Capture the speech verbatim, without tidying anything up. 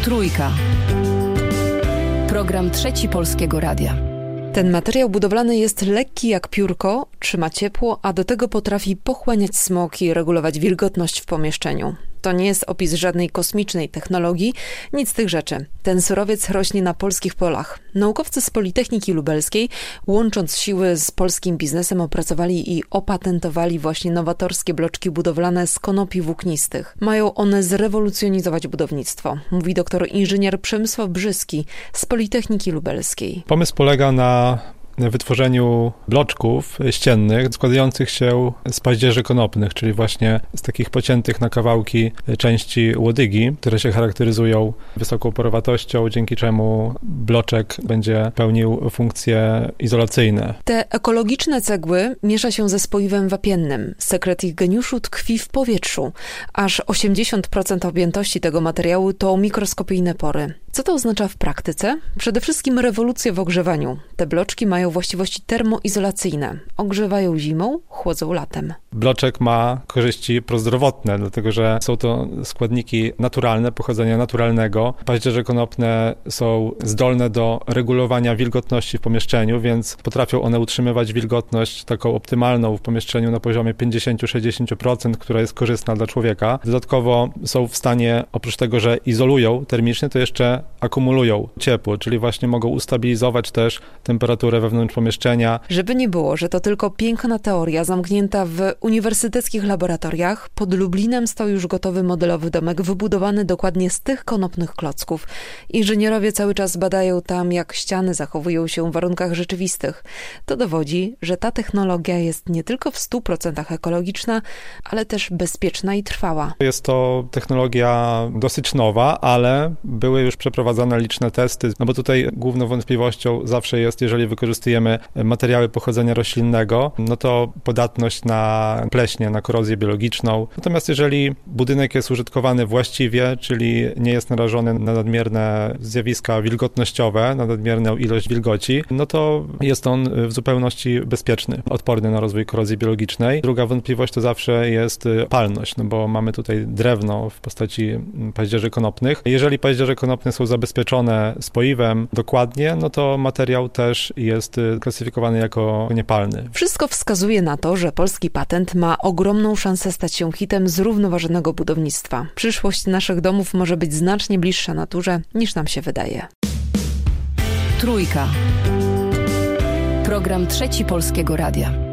Trójka. Program Trzeci Polskiego Radia. Ten materiał budowlany jest lekki jak piórko, trzyma ciepło, a do tego potrafi pochłaniać smog i regulować wilgotność w pomieszczeniu. To nie jest opis żadnej kosmicznej technologii, nic z tych rzeczy. Ten surowiec rośnie na polskich polach. Naukowcy z Politechniki Lubelskiej, łącząc siły z polskim biznesem, opracowali i opatentowali właśnie nowatorskie bloczki budowlane z konopi włóknistych. Mają one zrewolucjonizować budownictwo, mówi doktor inżynier Przemysław Brzyski z Politechniki Lubelskiej. Pomysł polega na wytworzeniu bloczków ściennych składających się z paździerzy konopnych, czyli właśnie z takich pociętych na kawałki części łodygi, które się charakteryzują wysoką porowatością, dzięki czemu bloczek będzie pełnił funkcje izolacyjne. Te ekologiczne cegły miesza się ze spoiwem wapiennym. Sekret ich geniuszu tkwi w powietrzu. Aż osiemdziesiąt procent objętości tego materiału to mikroskopijne pory. Co to oznacza w praktyce? Przede wszystkim rewolucję w ogrzewaniu. Te bloczki mają właściwości termoizolacyjne. Ogrzewają zimą, chłodzą latem. Bloczek ma korzyści prozdrowotne, dlatego że są to składniki naturalne, pochodzenia naturalnego. Paździerze konopne są zdolne do regulowania wilgotności w pomieszczeniu, więc potrafią one utrzymywać wilgotność taką optymalną w pomieszczeniu na poziomie pięćdziesiąt do sześćdziesięciu procent, która jest korzystna dla człowieka. Dodatkowo są w stanie, oprócz tego, że izolują termicznie, to jeszcze akumulują ciepło, czyli właśnie mogą ustabilizować też temperaturę wewnątrz pomieszczenia. Żeby nie było, że to tylko piękna teoria zamknięta w uniwersyteckich laboratoriach, pod Lublinem stał już gotowy modelowy domek wybudowany dokładnie z tych konopnych klocków. Inżynierowie cały czas badają tam, jak ściany zachowują się w warunkach rzeczywistych. To dowodzi, że ta technologia jest nie tylko w stu procentach ekologiczna, ale też bezpieczna i trwała. Jest to technologia dosyć nowa, ale były już przeprowadzane liczne testy, no bo tutaj główną wątpliwością zawsze jest, jeżeli wykorzystujemy materiały pochodzenia roślinnego, no to podatność na pleśnie, na korozję biologiczną. Natomiast jeżeli budynek jest użytkowany właściwie, czyli nie jest narażony na nadmierne zjawiska wilgotnościowe, na nadmierną ilość wilgoci, no to jest on w zupełności bezpieczny, odporny na rozwój korozji biologicznej. Druga wątpliwość to zawsze jest palność, no bo mamy tutaj drewno w postaci paździerzy konopnych. Jeżeli paździerze konopne są zabezpieczone spoiwem dokładnie, no to materiał też jest klasyfikowany jako niepalny. Wszystko wskazuje na to, że polski patent ma ogromną szansę stać się hitem zrównoważonego budownictwa. Przyszłość naszych domów może być znacznie bliższa naturze, niż nam się wydaje. Trójka. Program Trzeci Polskiego Radia.